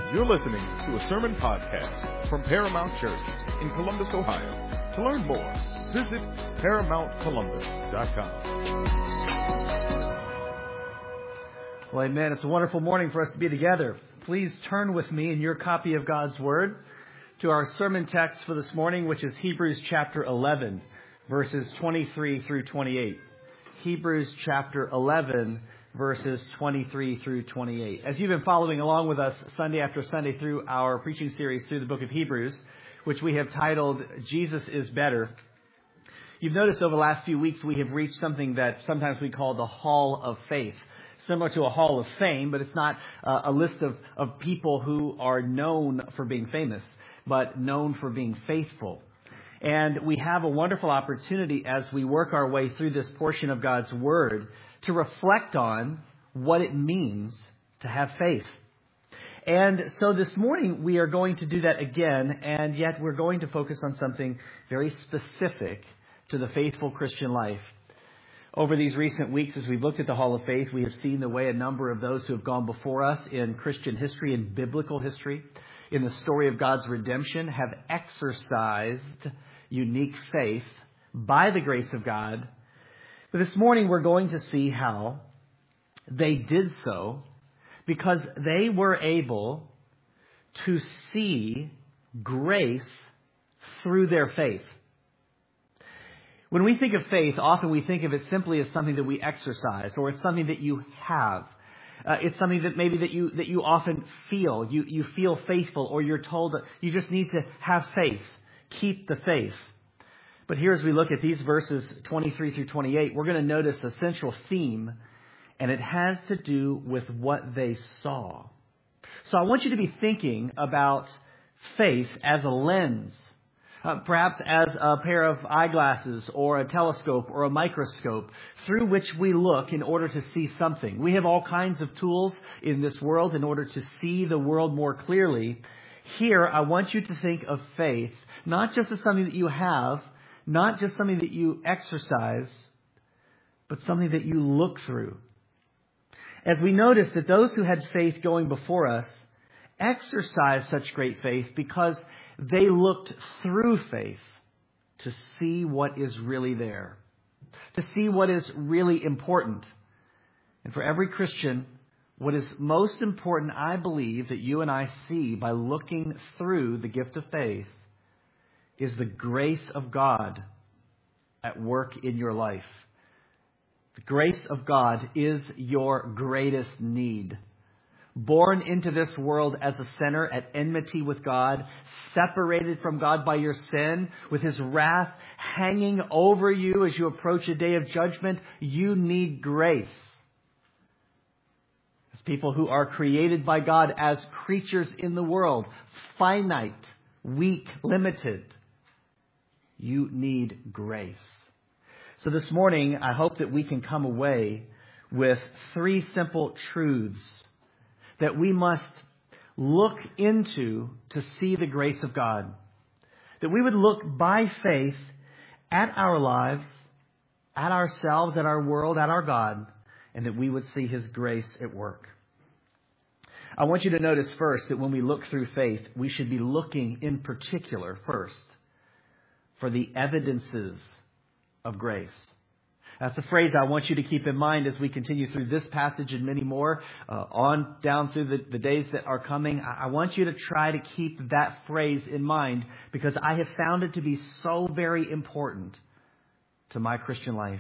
You're listening to a sermon podcast from Paramount Church in Columbus, Ohio. To learn more, visit ParamountColumbus.com. Well, amen. It's a wonderful morning for us to be together. Please turn with me in your copy of God's Word to our sermon text for this morning, which is Hebrews chapter 11, verses 23 through 28. Hebrews chapter 11, verses 23 through 28. As you've been following along with us Sunday after Sunday through our preaching series through the book of Hebrews, which we have titled, Jesus is Better, you've noticed over the last few weeks we have reached something that sometimes we call the Hall of Faith. Similar to a Hall of Fame, but it's not a list of people who are known for being famous, but known for being faithful. And we have a wonderful opportunity as we work our way through this portion of God's Word to reflect on what it means to have faith. And so this morning we are going to do that again, and yet we're going to focus on something very specific to the faithful Christian life. Over these recent weeks, as we've looked at the Hall of Faith, we have seen the way a number of those who have gone before us in Christian history and biblical history, in the story of God's redemption, have exercised unique faith by the grace of God. But this morning we're going to see how they did so because they were able to see grace through their faith. When we think of faith, often we think of it simply as something that we exercise, or it's something that you have. It's something that maybe that you often feel. You feel faithful, or you're told that you just need to have faith. Keep the faith. But here as we look at these verses 23 through 28, we're going to notice a central theme, and it has to do with what they saw. So I want you to be thinking about faith as a lens. Perhaps as a pair of eyeglasses or a telescope or a microscope through which we look in order to see something. We have all kinds of tools in this world in order to see the world more clearly. Here, I want you to think of faith not just as something that you have, not just something that you exercise, but something that you look through. As we notice that those who had faith going before us exercised such great faith because they looked through faith to see what is really there, to see what is really important. And for every Christian, what is most important, I believe, that you and I see by looking through the gift of faith is the grace of God at work in your life. The grace of God is your greatest need. Born into this world as a sinner at enmity with God, separated from God by your sin, with His wrath hanging over you as you approach a day of judgment, you need grace. As people who are created by God as creatures in the world, finite, weak, limited, you need grace. So this morning, I hope that we can come away with three simple truths that we must look into to see the grace of God. That we would look by faith at our lives, at ourselves, at our world, at our God, and that we would see His grace at work. I want you to notice first that when we look through faith, we should be looking in particular first for the evidences of grace. That's a phrase I want you to keep in mind as we continue through this passage and many more on down through the days that are coming. I want you to try to keep that phrase in mind because I have found it to be so very important to my Christian life.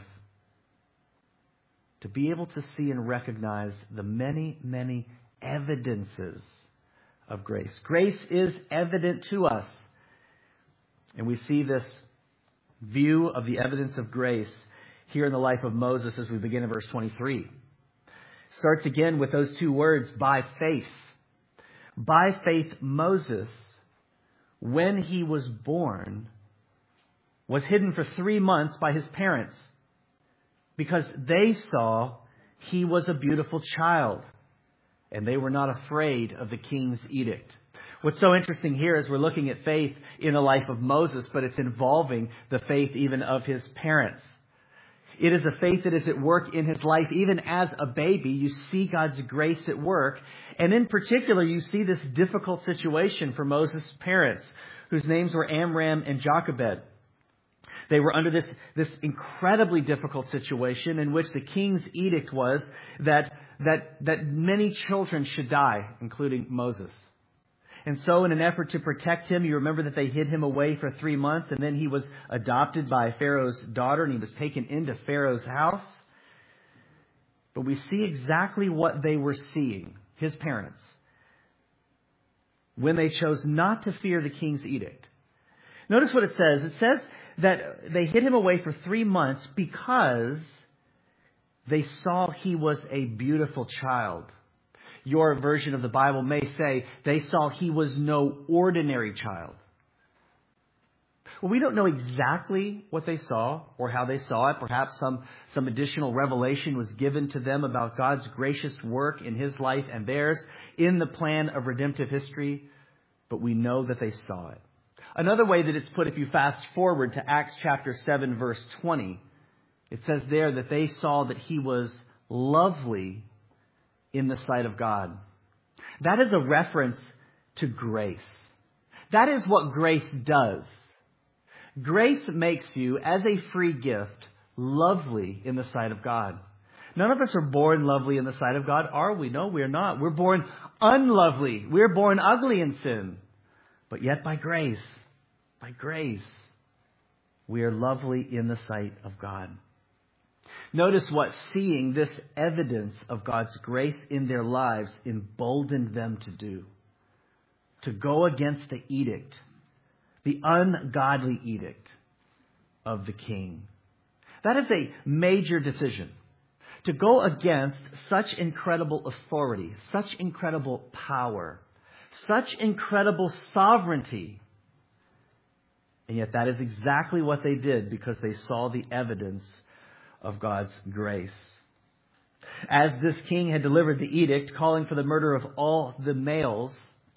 To be able to see and recognize the many, many evidences of grace. Grace is evident to us. And we see this view of the evidence of grace here in the life of Moses as we begin in verse 23. Starts again with those two words, by faith. By faith, Moses, when he was born, was hidden for 3 months by his parents because they saw he was a beautiful child and they were not afraid of the king's edict. What's so interesting here is we're looking at faith in the life of Moses, but it's involving the faith even of his parents. It is a faith that is at work in his life. Even as a baby, you see God's grace at work. And in particular, you see this difficult situation for Moses' parents, whose names were Amram and Jochebed. They were under this incredibly difficult situation in which the king's edict was that many children should die, including Moses. And so in an effort to protect him, you remember that they hid him away for 3 months, and then he was adopted by Pharaoh's daughter, and he was taken into Pharaoh's house. But we see exactly what they were seeing, his parents, when they chose not to fear the king's edict. Notice what it says. It says that they hid him away for 3 months because they saw he was a beautiful child. Your version of the Bible may say they saw he was no ordinary child. Well, we don't know exactly what they saw or how they saw it. Perhaps some additional revelation was given to them about God's gracious work in his life and theirs in the plan of redemptive history. But we know that they saw it. Another way that it's put, if you fast forward to Acts chapter 7, verse 20, it says there that they saw that he was lovely in the sight of God. That is a reference to grace. That is what grace does. Grace makes you, as a free gift, lovely in the sight of God. None of us are born lovely in the sight of God, are we? No, we are not. We're born unlovely. We're born ugly in sin. But yet by grace, we are lovely in the sight of God. Notice what seeing this evidence of God's grace in their lives emboldened them to do. To go against the edict, the ungodly edict of the king. That is a major decision. To go against such incredible authority, such incredible power, such incredible sovereignty. And yet that is exactly what they did because they saw the evidence of God's grace. As this king had delivered the edict calling for the murder of all the males,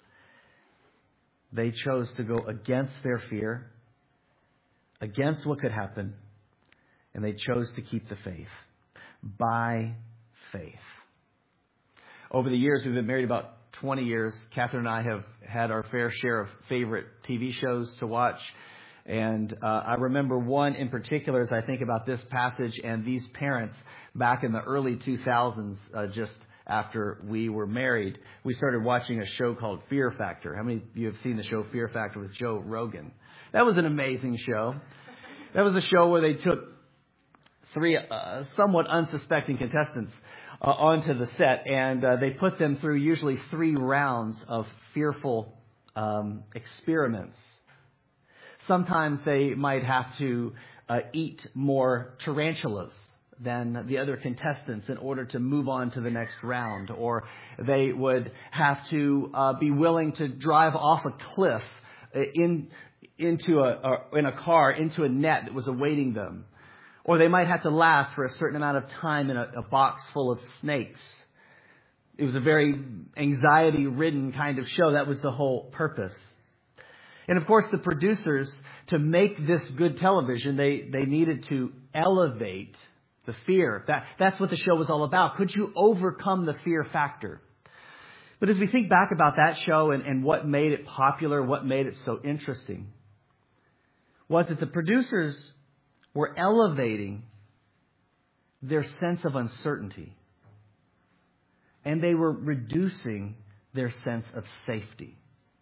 they chose to go against their fear, against what could happen, and they chose to keep the faith. By faith. Over the years, we've been married about 20 years. Catherine and I have had our fair share of favorite TV shows to watch. And I remember one in particular as I think about this passage and these parents back in the early 2000s, just after we were married. We started watching a show called Fear Factor. How many of you have seen the show Fear Factor with Joe Rogan? That was an amazing show. That was a show where they took 3 somewhat unsuspecting contestants onto the set, and they put them through usually 3 rounds of fearful experiments. Sometimes they might have to eat more tarantulas than the other contestants in order to move on to the next round. Or they would have to be willing to drive off a cliff in a car into a net that was awaiting them. Or they might have to last for a certain amount of time in a box full of snakes. It was a very anxiety-ridden kind of show. That was the whole purpose. And of course, the producers, to make this good television, they needed to elevate the fear. That's what the show was all about. Could you overcome the fear factor? But as we think back about that show and what made it popular, what made it so interesting, was that the producers were elevating their sense of uncertainty. And they were reducing their sense of safety.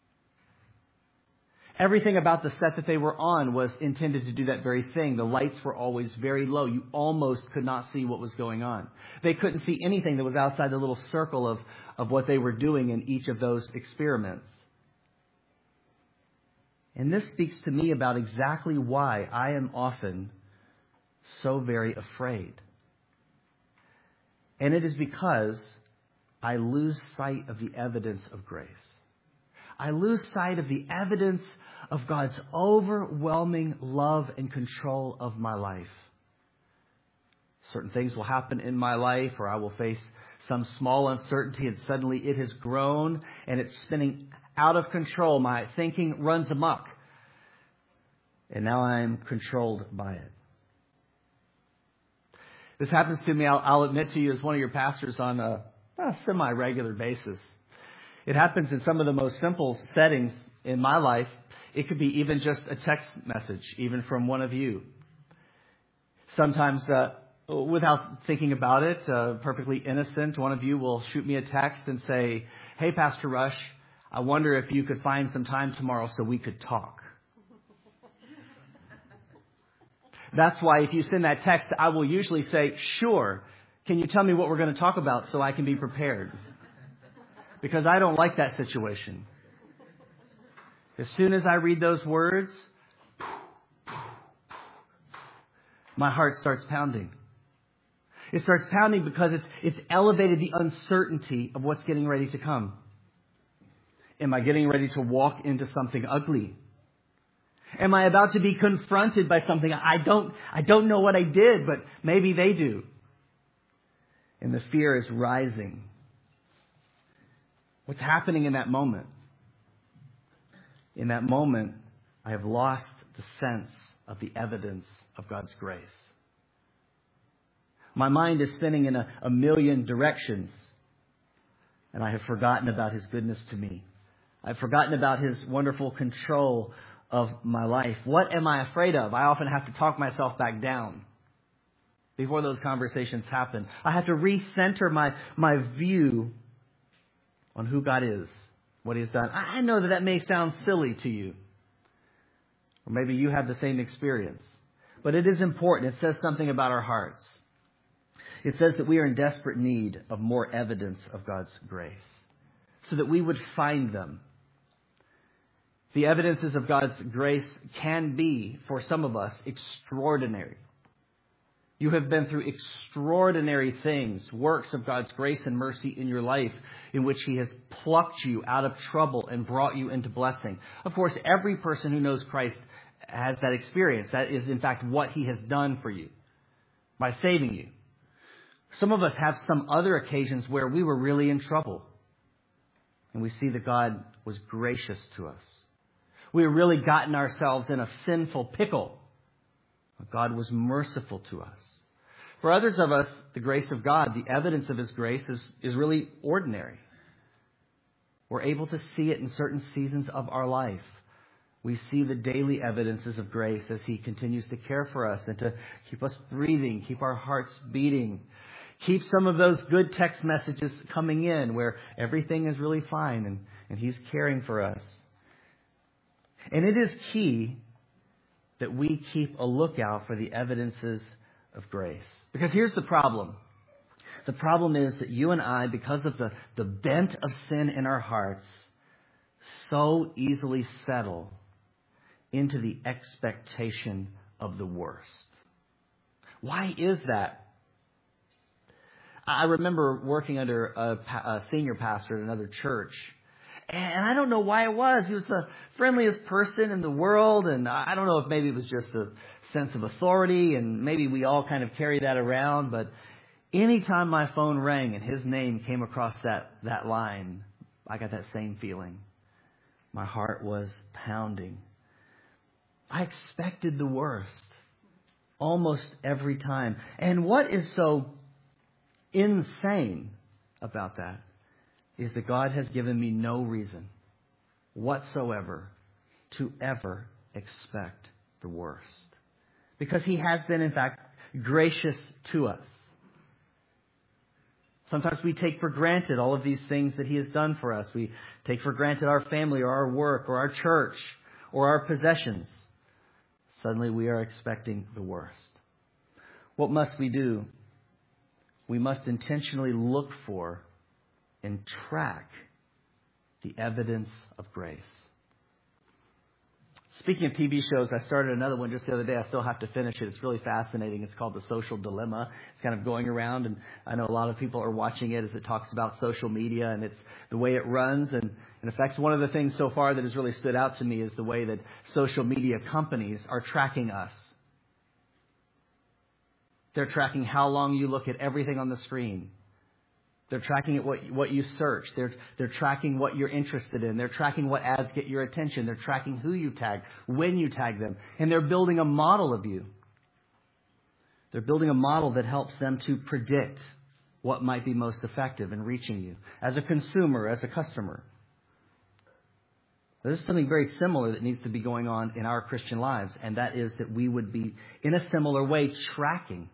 Everything about the set that they were on was intended to do that very thing. The lights were always very low. You almost could not see what was going on. They couldn't see anything that was outside the little circle of what they were doing in each of those experiments. And this speaks to me about exactly why I am often so very afraid. And it is because I lose sight of the evidence of grace. I lose sight of the evidence of God's overwhelming love and control of my life. Certain things will happen in my life, or I will face some small uncertainty, and suddenly it has grown and it's spinning out of control. My thinking runs amok. And now I'm controlled by it. This happens to me, I'll admit to you, as one of your pastors on a semi-regular basis. It happens in some of the most simple settings in my life. It could be even just a text message, even from one of you. Sometimes, without thinking about it, perfectly innocent, one of you will shoot me a text and say, "Hey, Pastor Rush, I wonder if you could find some time tomorrow so we could talk." That's why if you send that text, I will usually say, "Sure. Can you tell me what we're going to talk about so I can be prepared?" Because I don't like that situation. As soon as I read those words, my heart starts pounding. It starts pounding because it's elevated the uncertainty of what's getting ready to come. Am I getting ready to walk into something ugly? Am I about to be confronted by something I don't know what I did, but maybe they do? And the fear is rising. What's happening in that moment? In that moment, I have lost the sense of the evidence of God's grace. My mind is spinning in a million directions, and I have forgotten about His goodness to me. I've forgotten about His wonderful control of my life. What am I afraid of? I often have to talk myself back down before those conversations happen. I have to recenter my view on who God is, what He has done. I know that may sound silly to you. Or maybe you have the same experience. But it is important. It says something about our hearts. It says that we are in desperate need of more evidence of God's grace, so that we would find them. The evidences of God's grace can be, for some of us, extraordinary. You have been through extraordinary things, works of God's grace and mercy in your life, in which He has plucked you out of trouble and brought you into blessing. Of course, every person who knows Christ has that experience. That is, in fact, what He has done for you by saving you. Some of us have some other occasions where we were really in trouble, and we see that God was gracious to us. We have really gotten ourselves in a sinful pickle. God was merciful to us. For others of us, the grace of God, the evidence of His grace is really ordinary. We're able to see it in certain seasons of our life. We see the daily evidences of grace as He continues to care for us and to keep us breathing, keep our hearts beating. Keep some of those good text messages coming in where everything is really fine and He's caring for us. And it is key that we keep a lookout for the evidences of grace. Because here's the problem. The problem is that you and I, because of the bent of sin in our hearts, so easily settle into the expectation of the worst. Why is that? I remember working under a senior pastor at another church. And I don't know why it was. He was the friendliest person in the world. And I don't know if maybe it was just a sense of authority. And maybe we all kind of carry that around. But anytime my phone rang and his name came across that line, I got that same feeling. My heart was pounding. I expected the worst almost every time. And what is so insane about that is that God has given me no reason whatsoever to ever expect the worst. Because He has been, in fact, gracious to us. Sometimes we take for granted all of these things that He has done for us. We take for granted our family or our work or our church or our possessions. Suddenly we are expecting the worst. What must we do? We must intentionally look for and track the evidence of grace. Speaking of TV shows, I started another one just the other day. I still have to finish it. It's really fascinating. It's called The Social Dilemma. It's kind of going around, and I know a lot of people are watching it as it talks about social media and it's the way it runs. And in fact, one of the things so far that has really stood out to me is the way that social media companies are tracking us. They're tracking how long you look at everything on the screen. They're tracking what you search. They're tracking what you're interested in. They're tracking what ads get your attention. They're tracking who you tag, when you tag them. And they're building a model of you. They're building a model that helps them to predict what might be most effective in reaching you as a consumer, as a customer. There's something very similar that needs to be going on in our Christian lives, and that is that we would be, in a similar way, tracking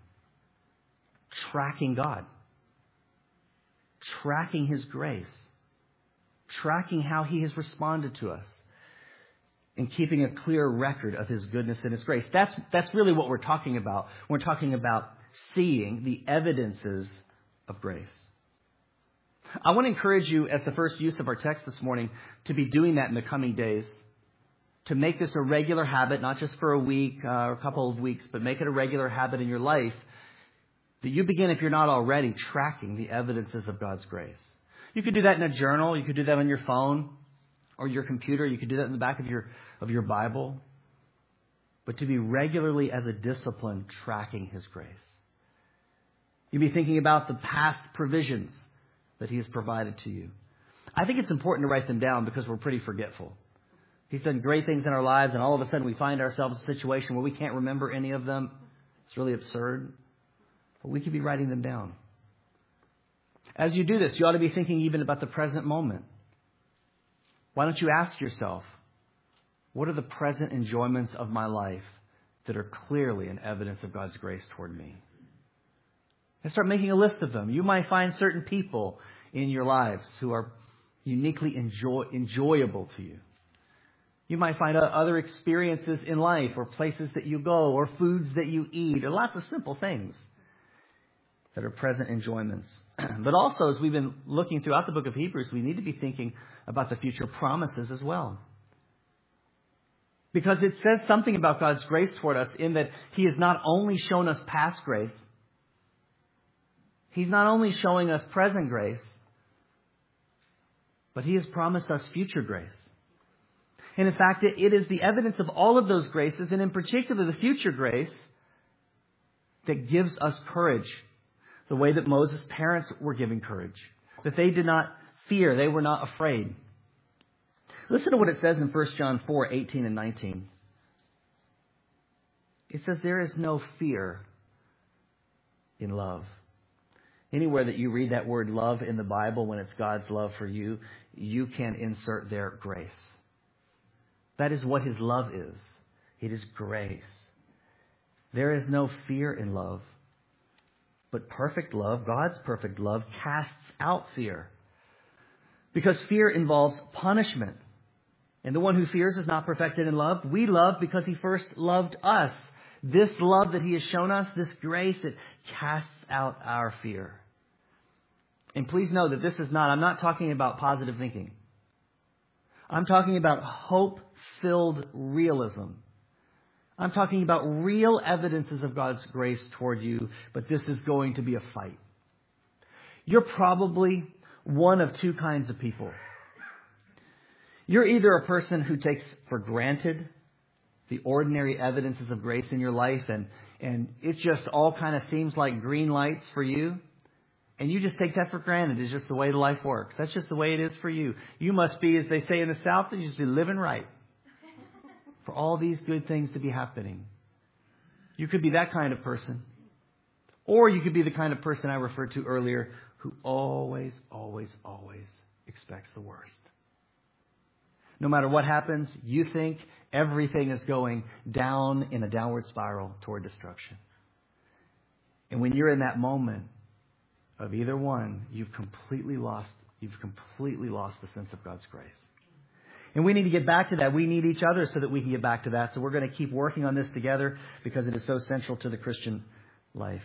God, tracking His grace, tracking how He has responded to us, and keeping a clear record of His goodness and His grace. That's really what we're talking about. We're talking about seeing the evidences of grace. I want to encourage you, as the first use of our text this morning, to be doing that in the coming days, to make this a regular habit, not just for a week or a couple of weeks, but make it a regular habit in your life, that you begin, if you're not already, tracking the evidences of God's grace. You could do that in a journal. You could do that on your phone or your computer. You could do that in the back of your Bible. But to be regularly, as a discipline, tracking His grace. You'd be thinking about the past provisions that He has provided to you. I think it's important to write them down because we're pretty forgetful. He's done great things in our lives, and all of a sudden we find ourselves in a situation where we can't remember any of them. It's really absurd. But we could be writing them down. As you do this, you ought to be thinking even about the present moment. Why don't you ask yourself, what are the present enjoyments of my life that are clearly an evidence of God's grace toward me? And start making a list of them. You might find certain people in your lives who are uniquely enjoyable to you. You might find other experiences in life, or places that you go, or foods that you eat, or lots of simple things that are present enjoyments. But also, as we've been looking throughout the book of Hebrews, we need to be thinking about the future promises as well. Because it says something about God's grace toward us in that He has not only shown us past grace, He's not only showing us present grace, but He has promised us future grace. And in fact, it is the evidence of all of those graces, and in particular the future grace, that gives us courage. The way that Moses' parents were given courage. That they did not fear. They were not afraid. Listen to what it says in 1 John 4:18 and 19. It says, there is no fear in love. Anywhere that you read that word love in the Bible, when it's God's love for you, you can insert there grace. That is what His love is. It is grace. There is no fear in love. But perfect love, God's perfect love, casts out fear. Because fear involves punishment. And the one who fears is not perfected in love. We love because He first loved us. This love that He has shown us, this grace, it casts out our fear. And please know that this is not, I'm not talking about positive thinking. I'm talking about hope-filled realism. I'm talking about real evidences of God's grace toward you, but this is going to be a fight. You're probably one of two kinds of people. You're either a person who takes for granted the ordinary evidences of grace in your life, and it just all kind of seems like green lights for you, and you just take that for granted. It's just the way life works. That's just the way it is for you. You must be, as they say in the South, you just be living right for all these good things to be happening. You could be that kind of person. Or you could be the kind of person I referred to earlier who always, always, always expects the worst. No matter what happens, you think everything is going down in a downward spiral toward destruction. And when you're in that moment of either one, you've completely lost the sense of God's grace. And we need to get back to that. We need each other so that we can get back to that. So we're going to keep working on this together because it is so central to the Christian life.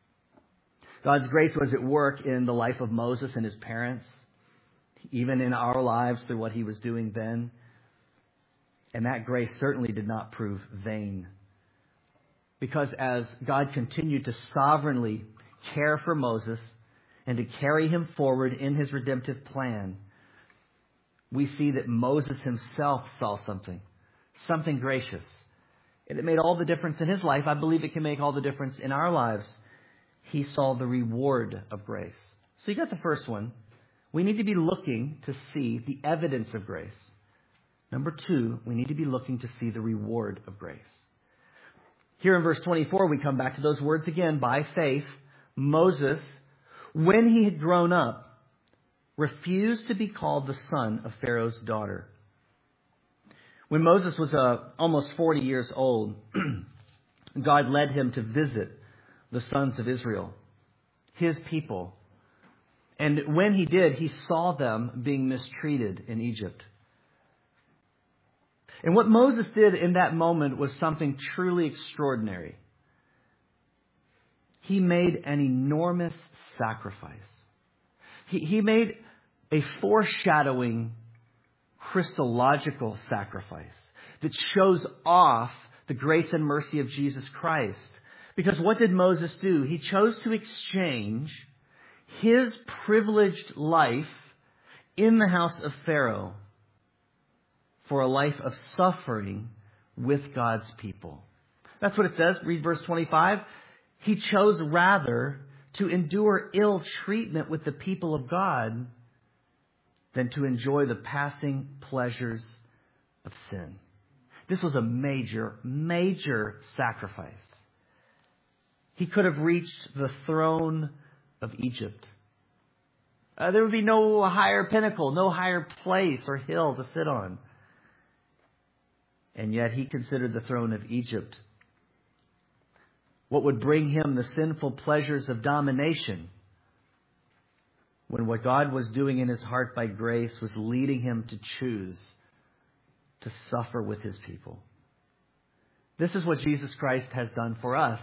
God's grace was at work in the life of Moses and his parents, even in our lives through what He was doing then. And that grace certainly did not prove vain. Because as God continued to sovereignly care for Moses and to carry him forward in His redemptive plan, we see that Moses himself saw something gracious. And it made all the difference in his life. I believe it can make all the difference in our lives. He saw the reward of grace. So you got the first one. We need to be looking to see the evidence of grace. Number two, we need to be looking to see the reward of grace. Here in verse 24, we come back to those words again. By faith, Moses, when he had grown up, refused to be called the son of Pharaoh's daughter. When Moses was almost 40 years old, God led him to visit the sons of Israel, his people. And when he did, he saw them being mistreated in Egypt. And what Moses did in that moment was something truly extraordinary. He made an enormous sacrifice. He made a foreshadowing, Christological sacrifice that shows off the grace and mercy of Jesus Christ. Because what did Moses do? He chose to exchange his privileged life in the house of Pharaoh for a life of suffering with God's people. That's what it says. Read verse 25. He chose rather to endure ill treatment with the people of God than to enjoy the passing pleasures of sin. This was a major, major sacrifice. He could have reached the throne of Egypt. There would be no higher pinnacle, no higher place or hill to sit on. And yet he considered the throne of Egypt what would bring him the sinful pleasures of domination, when what God was doing in his heart by grace was leading him to choose to suffer with his people. This is what Jesus Christ has done for us.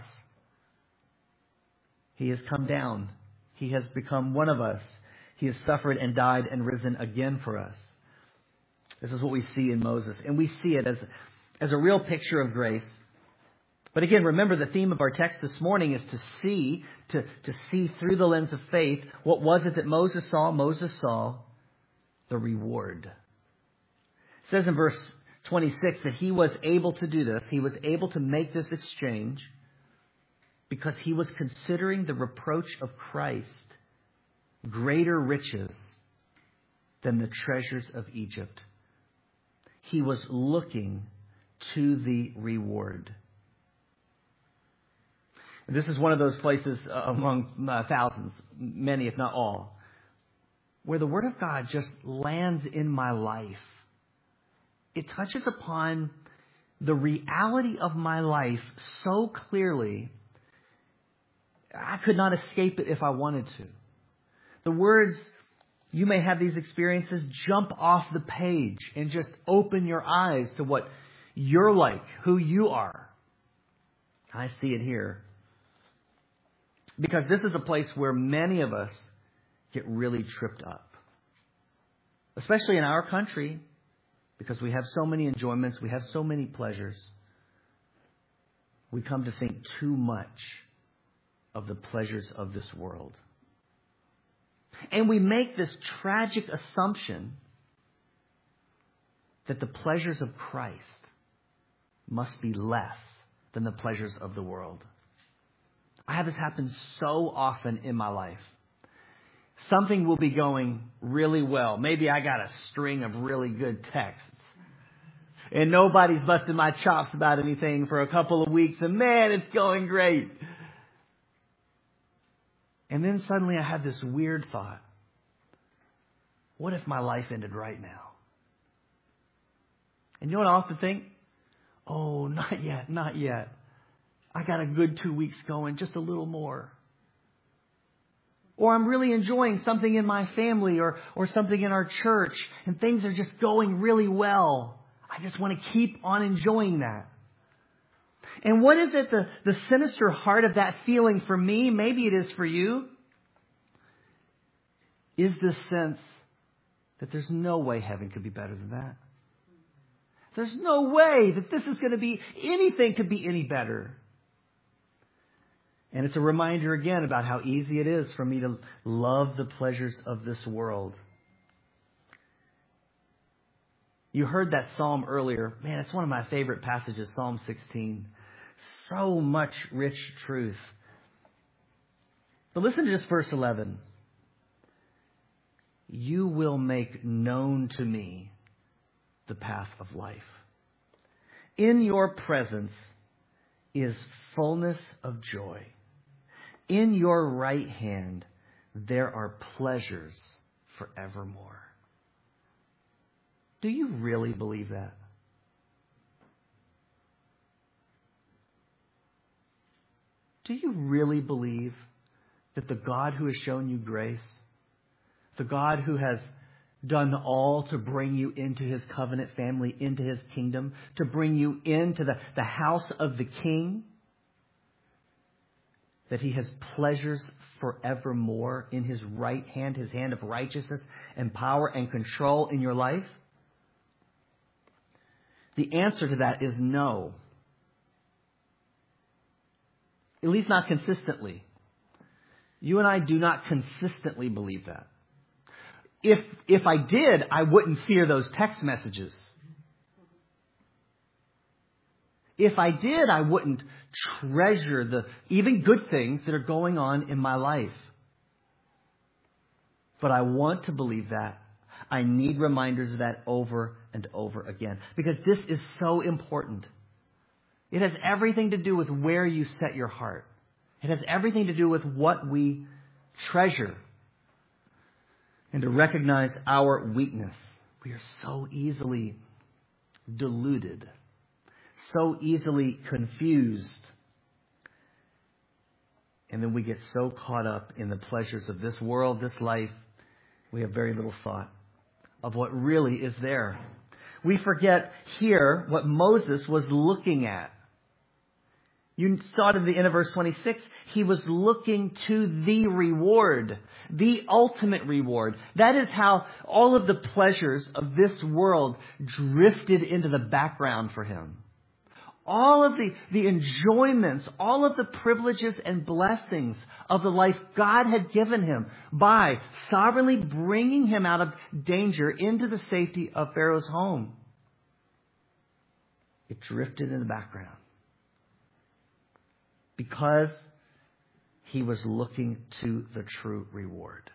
He has come down. He has become one of us. He has suffered and died and risen again for us. This is what we see in Moses. And we see it as a real picture of grace. But again, remember the theme of our text this morning is to see through the lens of faith. What was it that Moses saw? Moses saw the reward. It says in verse 26 that he was able to do this. He was able to make this exchange because he was considering the reproach of Christ greater riches than the treasures of Egypt. He was looking to the reward. This is one of those places among thousands, many if not all, where the Word of God just lands in my life. It touches upon the reality of my life so clearly, I could not escape it if I wanted to. The words, you may have these experiences, jump off the page and just open your eyes to what you're like, who you are. I see it here. Because this is a place where many of us get really tripped up. Especially in our country, because we have so many enjoyments, we have so many pleasures. We come to think too much of the pleasures of this world. And we make this tragic assumption that the pleasures of Christ must be less than the pleasures of the world. I have this happen so often in my life. Something will be going really well. Maybe I got a string of really good texts. And nobody's busting my chops about anything for a couple of weeks. And man, it's going great. And then suddenly I have this weird thought. What if my life ended right now? And you know what I often think? Oh, not yet, not yet. I got a good 2 weeks going, just a little more. Or I'm really enjoying something in my family or something in our church, and things are just going really well. I just want to keep on enjoying that. And what is it, the sinister heart of that feeling for me, maybe it is for you, is this sense that there's no way heaven could be better than that. There's no way that this is going to be, anything could be any better. And it's a reminder again about how easy it is for me to love the pleasures of this world. You heard that psalm earlier. Man, it's one of my favorite passages, Psalm 16. So much rich truth. But listen to just verse 11. You will make known to me the path of life. In your presence is fullness of joy. In your right hand there are pleasures forevermore. Do you really believe that? Do you really believe that the God who has shown you grace, the God who has done all to bring you into His covenant family, into His kingdom, to bring you into the house of the King, that He has pleasures forevermore in His right hand, His hand of righteousness and power and control in your life? The answer to that is no. At least not consistently. You and I do not consistently believe that. If I did, I wouldn't fear those text messages. If I did, I wouldn't treasure the even good things that are going on in my life. But I want to believe that. I need reminders of that over and over again. Because this is so important. It has everything to do with where you set your heart. It has everything to do with what we treasure. And to recognize our weakness. We are so easily deluded. So easily confused. And then we get so caught up in the pleasures of this world, this life, we have very little thought of what really is there. We forget here what Moses was looking at. You saw it at the end of verse 26. He was looking to the reward, the ultimate reward. That is how all of the pleasures of this world drifted into the background for him. All of the enjoyments, all of the privileges and blessings of the life God had given him by sovereignly bringing him out of danger into the safety of Pharaoh's home. It drifted in the background. Because he was looking to the true reward.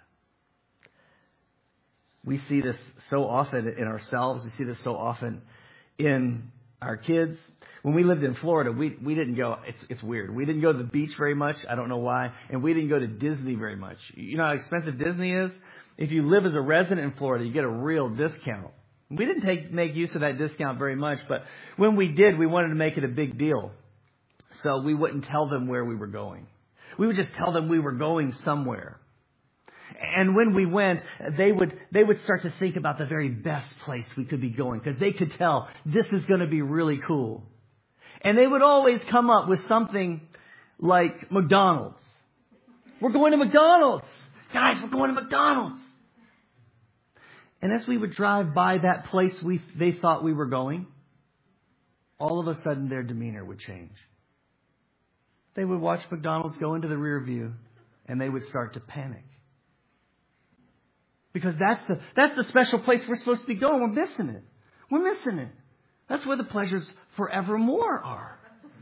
We see this so often in ourselves. We see this so often in our kids. When we lived in Florida, we didn't go, it's weird. We didn't go to the beach very much. I don't know why. And we didn't go to Disney very much. You know how expensive Disney is? If you live as a resident in Florida, you get a real discount. We didn't make use of that discount very much. But when we did, we wanted to make it a big deal. So we wouldn't tell them where we were going. We would just tell them we were going somewhere. And when we went, they would start to think about the very best place we could be going, because they could tell this is going to be really cool. And they would always come up with something like McDonald's. We're going to McDonald's. Guys, we're going to McDonald's. And as we would drive by that place they thought we were going, all of a sudden their demeanor would change. They would watch McDonald's go into the rear view, and they would start to panic. Because that's the special place we're supposed to be going. We're missing it. We're missing it. That's where the pleasures forevermore are.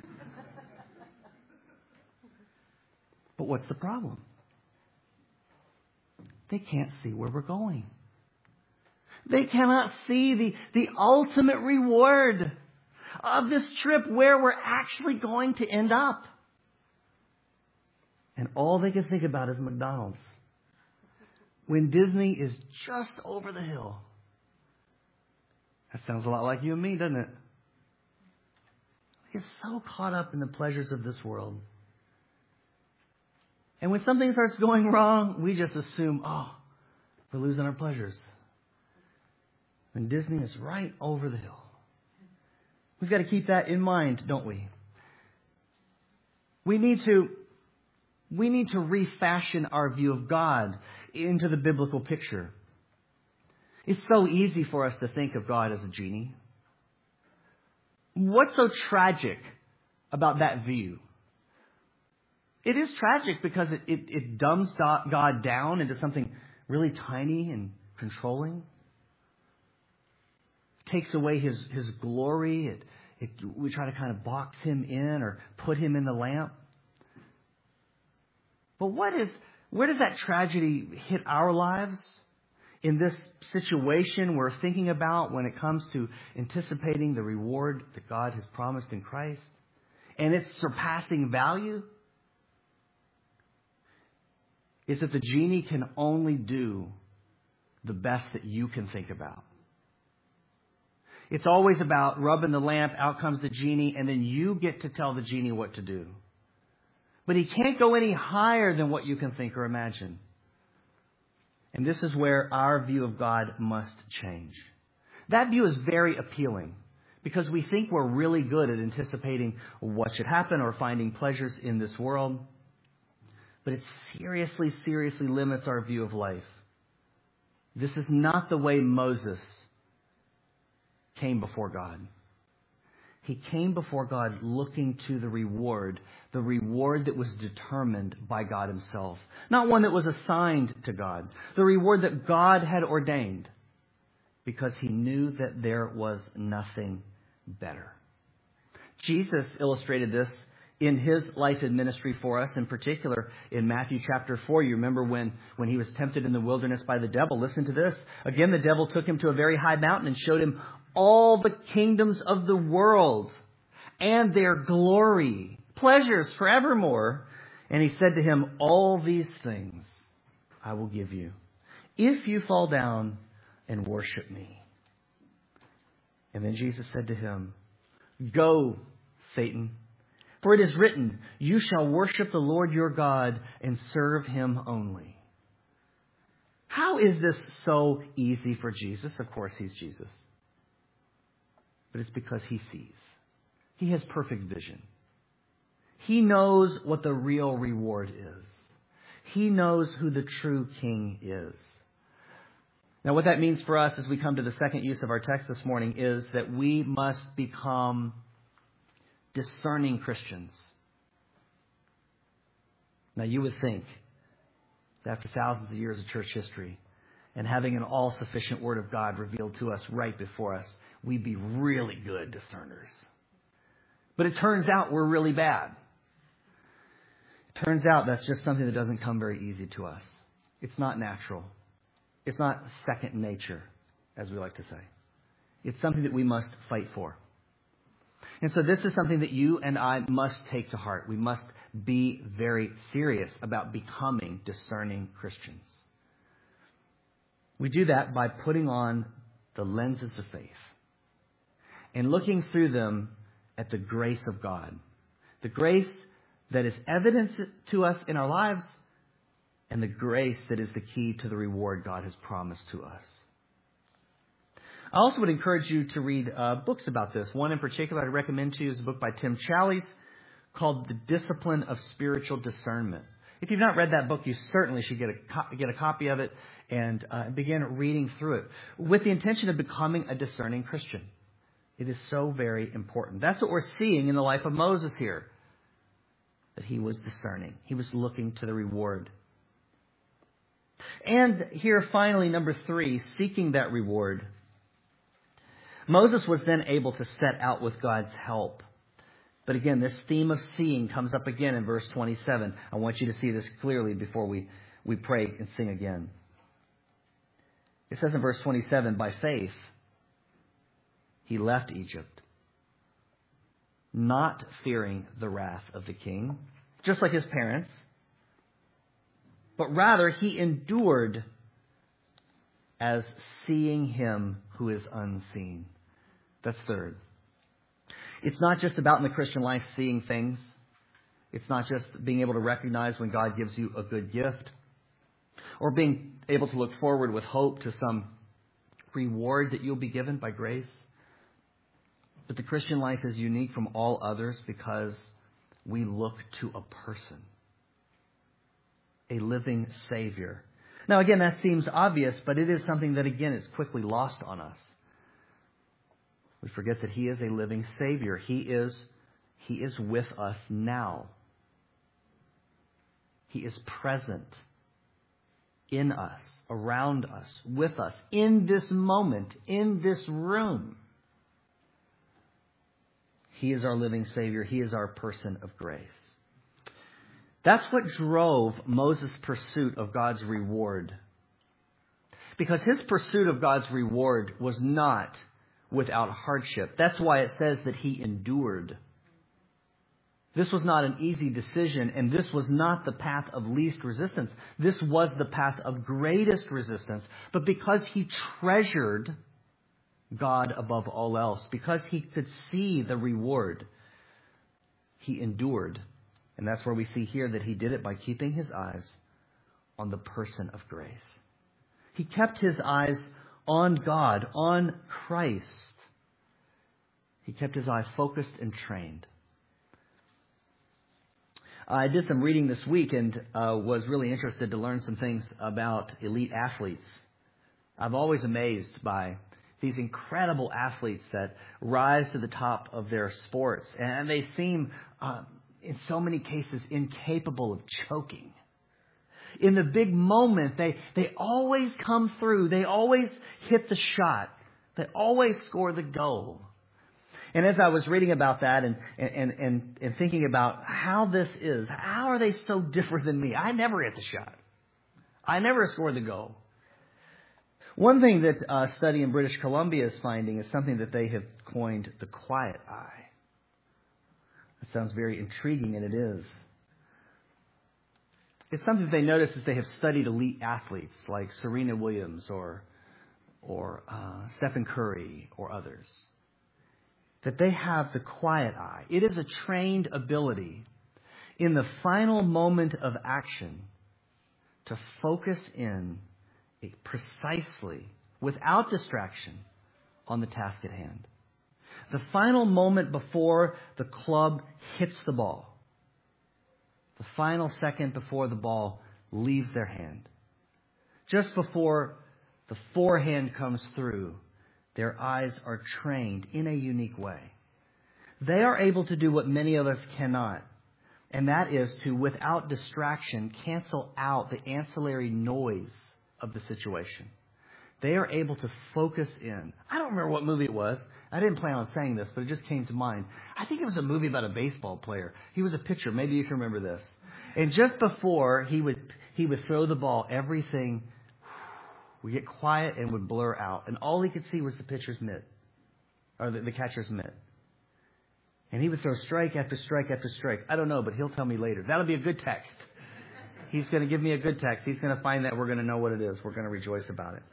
But what's the problem? They can't see where we're going. They cannot see the ultimate reward of this trip, where we're actually going to end up. And all they can think about is McDonald's. When Disney is just over the hill. That sounds a lot like you and me, doesn't it? We get so caught up in the pleasures of this world. And when something starts going wrong, we just assume, we're losing our pleasures. When Disney is right over the hill. We've got to keep that in mind, don't we? We need to refashion our view of God into the biblical picture. It's so easy for us to think of God as a genie. What's so tragic about that view? It is tragic because it dumbs God down into something really tiny and controlling. It takes away His glory. We try to kind of box Him in or put Him in the lamp. But where does that tragedy hit our lives in this situation we're thinking about when it comes to anticipating the reward that God has promised in Christ? and its surpassing value is that the genie can only do the best that you can think about. It's always about rubbing the lamp, out comes the genie, and then you get to tell the genie what to do. But he can't go any higher than what you can think or imagine. And this is where our view of God must change. That view is very appealing because we think we're really good at anticipating what should happen or finding pleasures in this world. But it seriously, seriously limits our view of life. This is not the way Moses came before God. He came before God looking to the reward that was determined by God himself. Not one that was assigned to God. The reward that God had ordained because he knew that there was nothing better. Jesus illustrated this in his life and ministry for us, in particular in Matthew chapter 4. You remember when he was tempted in the wilderness by the devil. Listen to this. Again, the devil took him to a very high mountain and showed him all the kingdoms of the world and their glory, pleasures forevermore. And he said to him, all these things I will give you if you fall down and worship me. And then Jesus said to him, go, Satan. For it is written, you shall worship the Lord your God and serve him only. How is this so easy for Jesus? Of course, he's Jesus. But it's because he sees. He has perfect vision. He knows what the real reward is. He knows who the true king is. Now, what that means for us as we come to the second use of our text this morning is that we must become discerning Christians. Now, you would think that after thousands of years of church history and having an all-sufficient Word of God revealed to us right before us, we'd be really good discerners. But it turns out we're really bad. It turns out that's just something that doesn't come very easy to us. It's not natural. It's not second nature, as we like to say. It's something that we must fight for. And so this is something that you and I must take to heart. We must be very serious about becoming discerning Christians. We do that by putting on the lenses of faith and looking through them at the grace of God. The grace that is evident to us in our lives and the grace that is the key to the reward God has promised to us. I also would encourage you to read books about this. One in particular I'd recommend to you is a book by Tim Challies called The Discipline of Spiritual Discernment. If you've not read that book, you certainly should get a copy of it and begin reading through it with the intention of becoming a discerning Christian. It is so very important. That's what we're seeing in the life of Moses here, that he was discerning. He was looking to the reward. And here, finally, number 3, seeking that reward. Moses was then able to set out with God's help. But again, this theme of seeing comes up again in verse 27. I want you to see this clearly before we pray and sing again. It says in verse 27, by faith, he left Egypt, not fearing the wrath of the king, just like his parents, but rather he endured as seeing him who is unseen. That's third. It's not just about in the Christian life seeing things. It's not just being able to recognize when God gives you a good gift or being able to look forward with hope to some reward that you'll be given by grace. But the Christian life is unique from all others because we look to a person, a living Savior. Now, again, that seems obvious, but it is something that, again, is quickly lost on us. We forget that he is a living Savior. He is with us now. He is present in us, around us, with us, in this moment, in this room. He is our living Savior. He is our person of grace. That's what drove Moses' pursuit of God's reward. Because his pursuit of God's reward was not without hardship. That's why it says that he endured. This was not an easy decision, and this was not the path of least resistance. This was the path of greatest resistance. But because he treasured God above all else, because he could see the reward, he endured. And that's where we see here that he did it by keeping his eyes on the person of grace. He kept his eyes on God, on Christ. He kept his eye focused and trained. I did some reading this week and was really interested to learn some things about elite athletes. I'm always amazed by these incredible athletes that rise to the top of their sports. And they seem, in so many cases, incapable of choking. In the big moment, they always come through. They always hit the shot. They always score the goal. And as I was reading about that and thinking about how this is, how are they so different than me? I never hit the shot. I never scored the goal. One thing that a study in British Columbia is finding is something that they have coined the quiet eye. It sounds very intriguing, and it is. It's something they notice as they have studied elite athletes like Serena Williams or Stephen Curry or others. That they have the quiet eye. It is a trained ability in the final moment of action to focus in precisely, without distraction, on the task at hand. The final moment before the club hits the ball. The final second before the ball leaves their hand. Just before the forehand comes through, their eyes are trained in a unique way. They are able to do what many of us cannot, and that is to, without distraction, cancel out the ancillary noise of the situation. They are able to focus in. I don't remember what movie it was. I didn't plan on saying this, but it just came to mind. I think it was a movie about a baseball player. He was a pitcher. Maybe you can remember this. And just before he would throw the ball, everything would get quiet and would blur out. And all he could see was the pitcher's mitt, or the catcher's mitt. And he would throw strike after strike after strike. I don't know, but he'll tell me later. That'll be a good text. He's going to give me a good text. He's going to find that. We're going to know what it is. We're going to rejoice about it.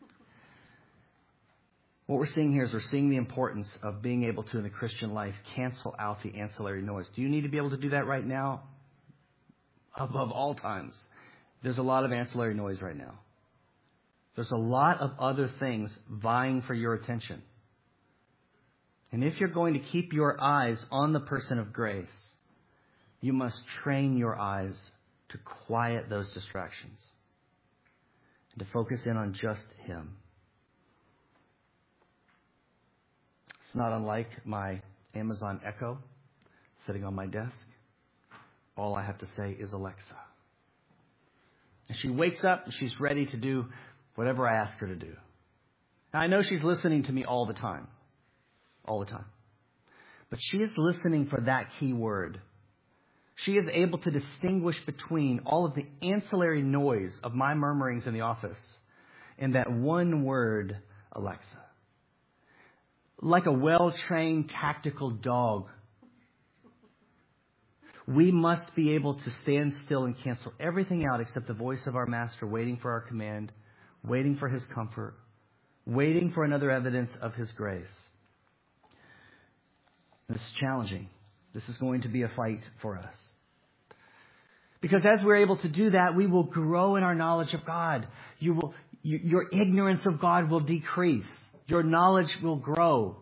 What we're seeing here is we're seeing the importance of being able to, in the Christian life, cancel out the ancillary noise. Do you need to be able to do that right now? Above all times. There's a lot of ancillary noise right now. There's a lot of other things vying for your attention. And if you're going to keep your eyes on the person of grace, you must train your eyes to quiet those distractions and to focus in on just Him. It's not unlike my Amazon Echo sitting on my desk. All I have to say is Alexa. And she wakes up and she's ready to do whatever I ask her to do. Now, I know she's listening to me all the time. All the time. But she is listening for that key word. She is able to distinguish between all of the ancillary noise of my murmurings in the office and that one word, Alexa. Like a well-trained tactical dog, we must be able to stand still and cancel everything out except the voice of our Master waiting for our command, waiting for His comfort, waiting for another evidence of His grace. This is challenging. This is going to be a fight for us. Because as we're able to do that, we will grow in our knowledge of God. Your ignorance of God will decrease. Your knowledge will grow.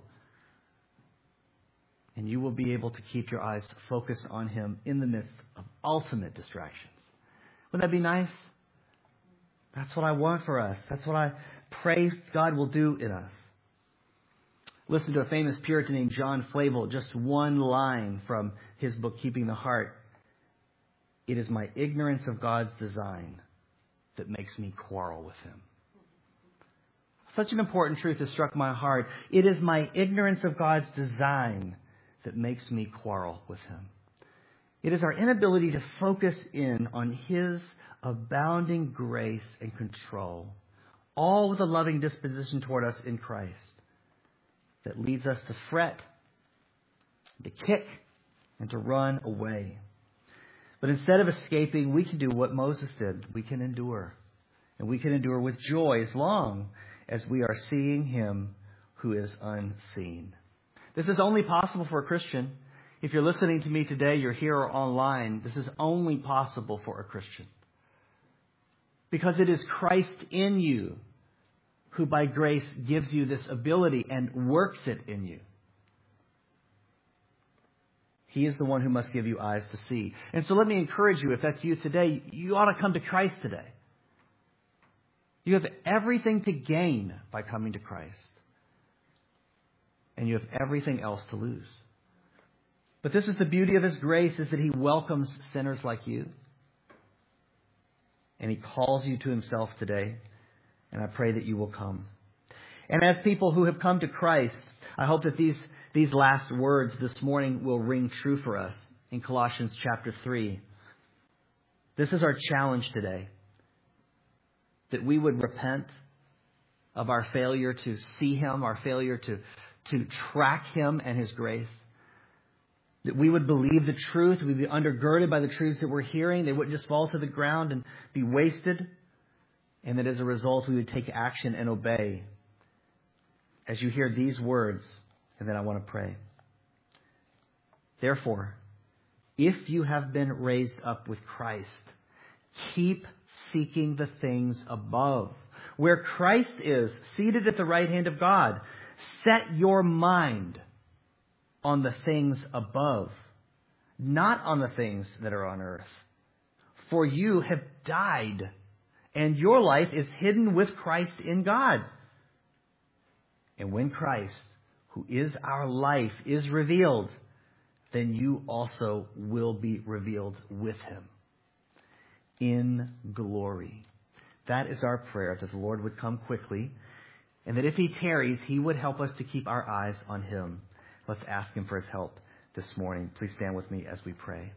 And you will be able to keep your eyes focused on Him in the midst of ultimate distractions. Wouldn't that be nice? That's what I want for us. That's what I pray God will do in us. Listen to a famous Puritan named John Flavel, just one line from his book, Keeping the Heart. It is my ignorance of God's design that makes me quarrel with Him. Such an important truth has struck my heart. It is my ignorance of God's design that makes me quarrel with Him. It is our inability to focus in on His abounding grace and control, all with a loving disposition toward us in Christ, that leads us to fret, to kick, and to run away. But instead of escaping, we can do what Moses did. We can endure. And we can endure with joy as long as we are seeing him who is unseen. This is only possible for a Christian. If you're listening to me today, you're here or online, this is only possible for a Christian. Because it is Christ in you who by grace gives you this ability and works it in you. He is the one who must give you eyes to see. And so let me encourage you, if that's you today, you ought to come to Christ today. You have everything to gain by coming to Christ. And you have everything else to lose. But this is the beauty of his grace, is that he welcomes sinners like you. And he calls you to himself today. And I pray that you will come. And as people who have come to Christ, I hope that these last words this morning will ring true for us in Colossians chapter 3. This is our challenge today. That we would repent of our failure to see him, our failure to track him and his grace. That we would believe the truth. We'd be undergirded by the truths that we're hearing. They wouldn't just fall to the ground and be wasted. And that as a result, we would take action and obey. As you hear these words, and then I want to pray. Therefore, if you have been raised up with Christ, keep seeking the things above, where Christ is, seated at the right hand of God. Set your mind on the things above, not on the things that are on earth. For you have died, and your life is hidden with Christ in God. And when Christ, who is our life, is revealed, then you also will be revealed with him in glory. That is our prayer, that the Lord would come quickly, and that if he tarries, he would help us to keep our eyes on him. Let's ask him for his help this morning. Please stand with me as we pray.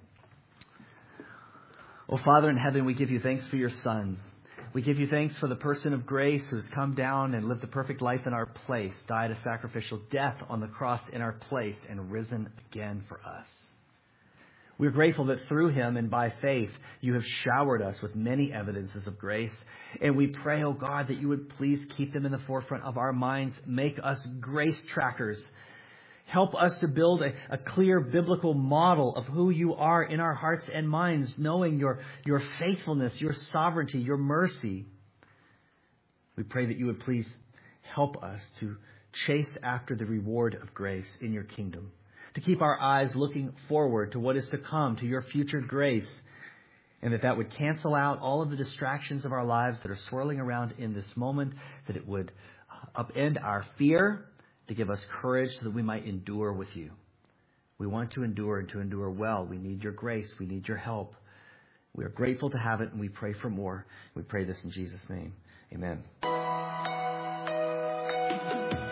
Oh, Father in heaven, we give you thanks for your Son. We give you thanks for the person of grace who's come down and lived the perfect life in our place, died a sacrificial death on the cross in our place, and risen again for us. We're grateful that through him and by faith, you have showered us with many evidences of grace. And we pray, oh God, that you would please keep them in the forefront of our minds. Make us grace trackers. Help us to build a clear biblical model of who you are in our hearts and minds, knowing your faithfulness, your sovereignty, your mercy. We pray that you would please help us to chase after the reward of grace in your kingdom, to keep our eyes looking forward to what is to come, to your future grace, and that would cancel out all of the distractions of our lives that are swirling around in this moment, that it would upend our fear, to give us courage so that we might endure with you. We want to endure and to endure well. We need your grace. We need your help. We are grateful to have it, and we pray for more. We pray this in Jesus' name. Amen.